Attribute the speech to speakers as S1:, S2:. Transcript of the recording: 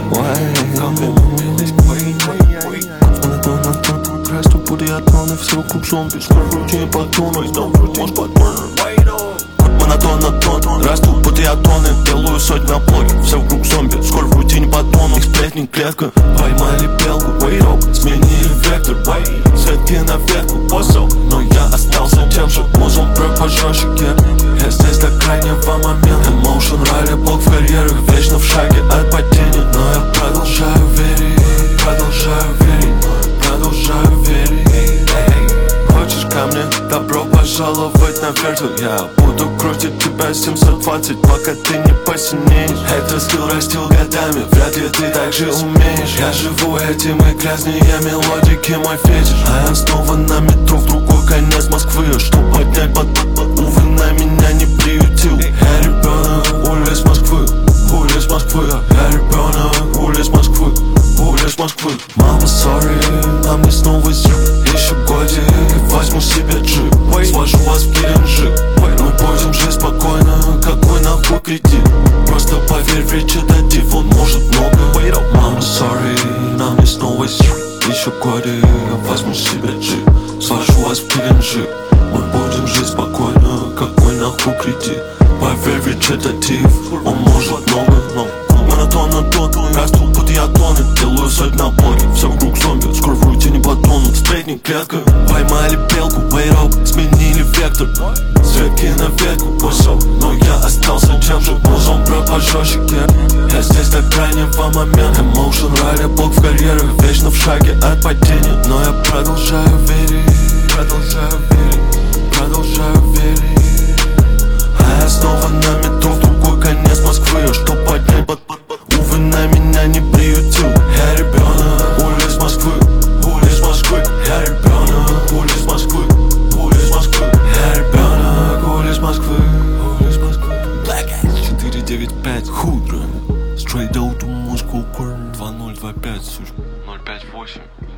S1: Расту под атоны, все вокруг зомби. Скоро вроде не батоны, может монотон, расту под атоны. Делаю сотни облогов, все вокруг зомби. Скоро в рутине батонов, их сплетни клетка. Поймали белку, сменили вектор. Светки на ветку, но я остался тем же. Музон брэк пожестче, я здесь до крайнего момента. Emotion ралли, блок в карьерах, вечно в шаге от падения. Но я продолжаю верить, продолжаю верить. Хочешь ко мне? Добро пожаловать на верту. Я буду крутить тебя 720, пока ты не посинеешь. Этот скилл растил годами, вряд ли ты так же умеешь. Я живу этим и грязные мелодики мой фетиш. А я снова на метро в другой конец Москвы. Что поднять увы, на меня не приютил. Я ребенок улиц Москвы, улиц Москвы. Я ребенок улиц Москвы, улиц Москвы. Мама, сори, нам не снова еще годик. Возьму себе джип, свожу вас в Геленджик. Мы будем жить спокойно, какой нахуй кредит. Просто поверь в речитатив, он может много. Мама, sorry, нам не снова еще годик. Возьму себе джип, свожу вас в Геленджик. Мы будем жить спокойно, какой нахуй кредит. Поверь в речитатив, он может много, но монотон, расту под атоны. Делаю сотни облогов, все вокруг зомби. Скоро в рутине батонов, сплетни клетка. Поймали белку, сменили вектор. Светки на ветку, но я остался тем же. Музон брэк пожестче, я здесь до крайнего момента. Emotion ралли, блок в карьерах, вечно в шаге от падения. Но я продолжаю верить, продолжаю верить. А я снова на метро в другой конец Москвы. Что поднять увы, на меня не приютил. Я ребенок улиц Москвы, улиц Москвы. Я ребенок улиц Москвы, улиц Москвы. Я ребенок улиц Москвы, улиц Москвы. Black Ass 495 Худро. Straight out to Moscow Corn 2025, 058.